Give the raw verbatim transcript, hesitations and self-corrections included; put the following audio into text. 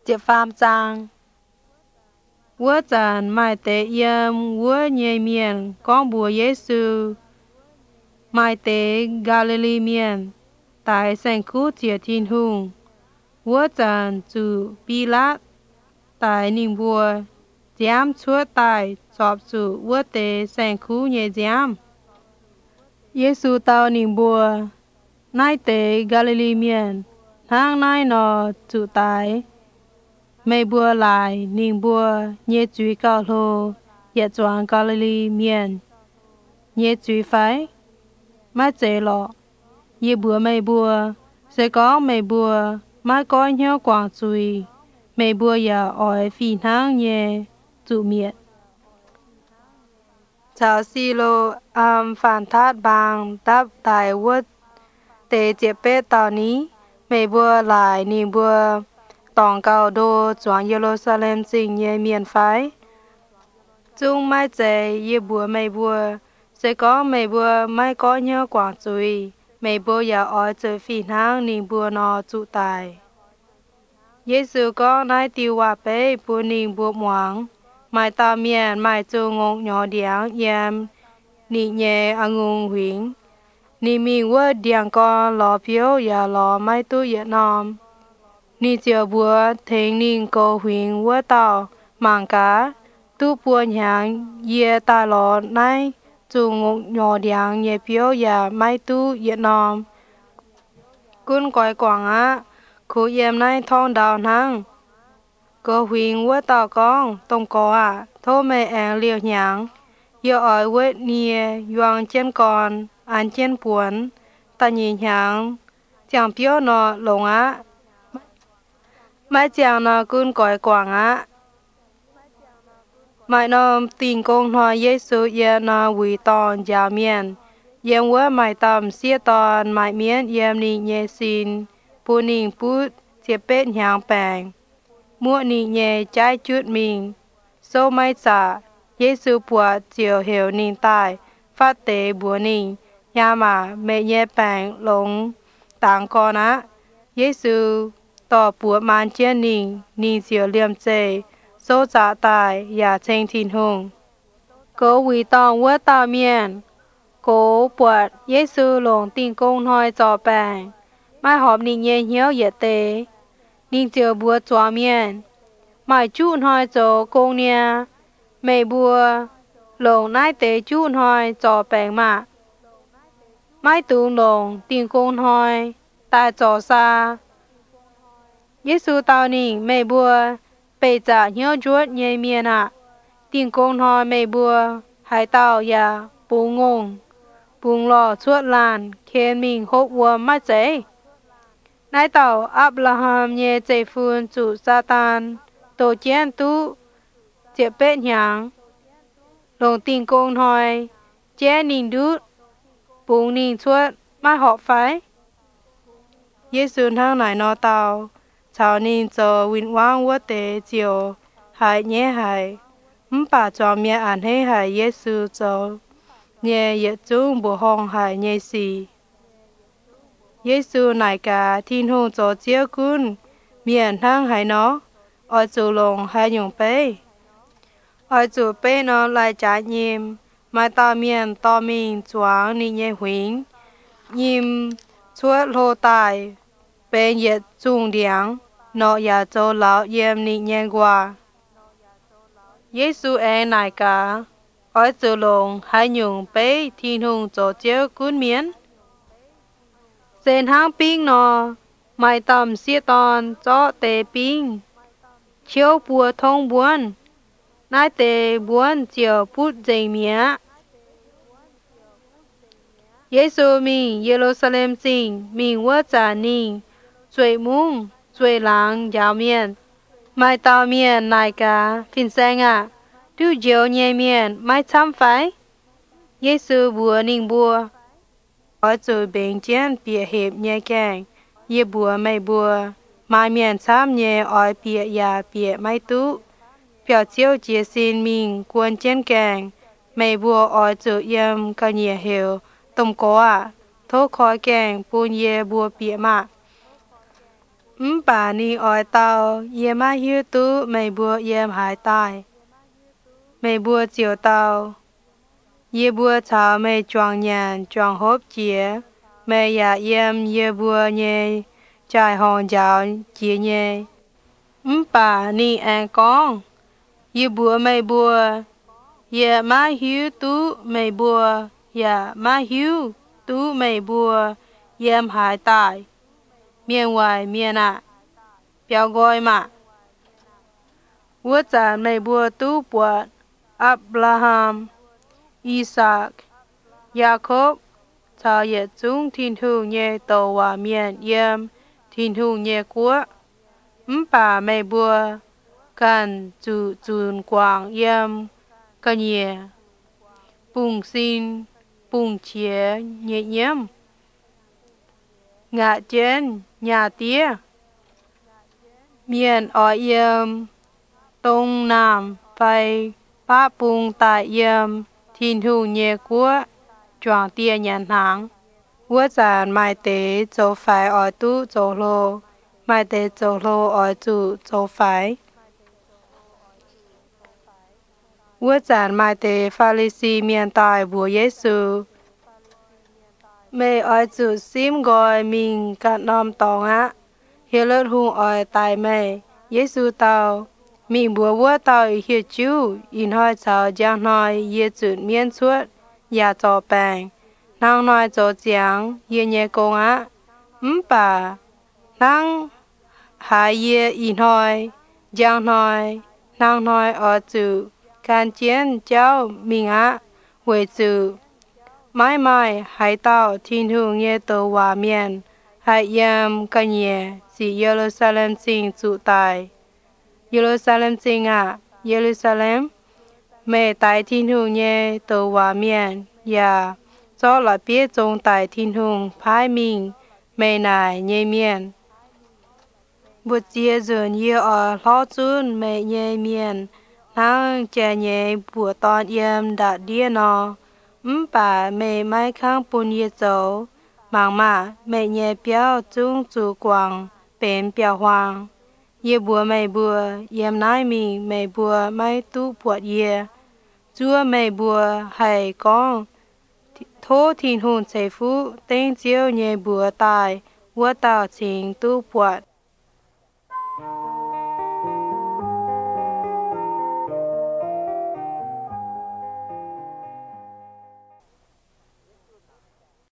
Chị Phạm Giang Vua Trần Mai Tế Yêm Vua Nhê Miền Con Bùa Giê-xu Mai Tế Galilee Miền Tại Sành Khu Chia Thiên Hùng Vua Trần Chủ Pi-lát Tại Ninh Bùa Giám Chúa Tại Chọp Chủ Vua Tế Sành Khu Nhê Giám Giê-xu Tao Ninh Bùa Nai Tế Galilee Miền Thang Nai Nò Chủ Tại Mây bùa lại ninh bùa nhé chuối cao lô yết choáng Galilee miền nhé chuối phái mai chế lọ yết bùa mây bùa sẽ có mây bùa mai có nhau quảng chuối mây bùa ya ỏi phi thang nhé chủ miệt chào xì lô am phản thát bang đáp tài vút tế chế bê tàu ní mây bùa lại ninh bùa Tòng cao đô choáng Jerusalem trình nhé miền phái. Trung mai chế yê bùa mây bùa, sẽ có mây bùa mai có nhớ quảng chuối, mây bùa ya ói chơi phi nang ninh bùa nọ trụ tài. Giê-xu có nai tiêu hòa bế bùa ninh bùa moáng, mai tao miền mai châu ngông nhỏ điáng yêm, nị nhé à ngung huynh. Nị mình vơ điáng con lò phiếu ya lò mai tu yết nòm. Nì chiều bùa thênh ninh cô huynh vua tàu mạng cá tu bùa nhàng yê ta lò nai dù ngục nhỏ điáng nhé phiếu ya mai tu yết nòm. Cún quái quảng á, khu yếm nai thong đào năng. Cô huynh vua tàu con, tông có à, thô mê anh liều nhàng. Yê ỏi vết nìa, yoang chên con, anh chên buồn, ta nhìn nhàng, chẳng phiếu nọ lông á. Mai chàng nó cún cõi quảng á. Mai nó tình công hoa Giê-xu yếm nó vui tòn giáo miền. Yếm vua mai tâm xia tòn mai miền yếm nị nhé xin. Bù nịnh bút chế bết nhàng bèng. Mua nị nhé trái chút mình. Sô mai trả. Giê-xu buộc chiều hiểu nịnh tài. Phát tế bùa nịnh. Nhà mà mẹ nhé bèng lông tàng con á. Giê-xu tỏ bùa màn chiên nịnh, nịnh chiều liêm chế, số trả tài, ya chênh thiên hùng. Cố quý tòng vua tàu miền, cố buộc Giê-xu lồng tình công nói cho bèng, mai họp nịnh nhé hiếu yết tế, nịnh chiều bùa chóa miền, mai chút nói cho công nha, mẹ bùa lồng nai tế chút nói cho bèng mạ, mai tùng lồng tình công nói, tài cho xa. Giê-xu tao nịnh mê bùa, bê trả nhớ chuột nhé miền ạ. Tình công hỏi mê bùa, hai tao ya bù ngông. Bùng lò chuột làn, khen mình hốt vua mắt chế. Nái tao Abraham nhé chế phun chủ Satan, tổ chén tú, chế bết nhàng. Lồng tình công hỏi, chế nịnh đút, bùng nịnh chuột, mắt họ phái. Giê-xu thang nải nó tao. Chào ninh cho vinh quang vua tế chiều hại nhé hại. Mũ bà cho mẹ ảnh hê hại Giê-xu cho nhé yết chung bố hong hại nhé xì. Giê-xu nải cả thiên hùng cho chiếu cún miền thang hại nó. Ở chủ lồng hại nhung bê. Ở chủ bê nó lại trả nhìm. Mai ta miền to mình choáng ní nhé huynh. Nhìm chuột lô tài. Bên yết chung điáng, nó ya cho lão yếm nị nhé qua. Giê-xu e nải cả, ở chủ lồng hai nhung bế thiên hùng cho chiếu cún miến. Sen hang ping nó, mai tâm xia tòn cho tê ping. Chiếu bùa thông buồn, nai tê buồn chiều bút dây mía. Giê-xu mình Jerusalem trình, mình vua trả nịnh. Chuối mung, chuối láng giáo miền. Mai tao miền nài cả, phìn xanh à. Tu diệu nhé miền, mai chăm phái. Giê-xu bùa ninh bùa. Ở chủ bệnh chén bịa hiệp nhé kèng. Yê bùa mây bùa. Mai miền chăm nhé ỏi bịa ya bịa mai tu. Biểu chiếu chia xin mình quân chén kèng. Mây bùa ở chủ yếm cả nhé hiểu. Tông có à. Thô khói kèng bùn yê bùa bịa mạc. ấm bà ni ỏi tàu ye mai hiu tu mày bùa yem hải tai mày bùa chiều tàu ye bùa chào mày choàng nhàn choàng hốp chia mày ya yem ye bùa nhẹ trái hòn dạo chia nhẹ ấm bà ni an con ye bùa mày bùa ye mai hiu tu mày bùa ya mai hiu tu mày bùa yem hải tai miền ngoài miền ạ béo gọi mà vua cha mày bùa tu bùa Abraham Isaac Jacob cha ye chung thiên thu nhẹ tổ hòa miền yem thiên thu nhẹ của ấm bà mày bùa can chủ chun quang yem cái nhẹ bùng xin bùng chia nhẹ nhém ngã trên nhà tía miền ở yem đông nam phải ba bùng tại yem thiên thu nhẹ của choàng tia nhàn hàng vua cha mai tế châu phải ở tu châu lô mai tế châu lô ở chủ châu phải vua cha mai tế Pha-li-si miền tài bùa Giê-xu mẹ ở chủ sim gọi mình cả năm tòng á hiệp lợt hùng ở tại mẹ Giê-xu tàu mình bùa vua tàu hiệp chú in hỏi cháu giang nói ye chủ miền suốt ya cho bèn nàng nói cho giang ye nhẹ công á ấm bà nàng hai ye in hỏi giang nói nàng nói ở chủ can chiến cháu mình á về chủ mãi mãi hải tàu thiên hương nhẹ tổ hòa miền hải yam cái nhẹ chỉ Jerusalem sinh chủ tài Jerusalem sinh à Jerusalem mẹ tại thiên hương nhẹ tổ hòa miền ya cho là biết trong tại thiên hương phái mình mẹ này nhẹ miền bút chia dần ye ở lo chun mẹ nhẹ miền nàng trẻ nhẹ bùa toàn yam đã đi nó ấm bà mẹ mai khang bún ye dấu mang mà mẹ nhẹ béo chung chủ quang bền béo hoàng ye bùa mẹ bùa yam nai mình mẹ bùa mai tu bùa ye chúa mẹ bùa hay con thô thiên hồn chế phú tên chiếu nhẹ bùa tài vua tàu chính tu bùa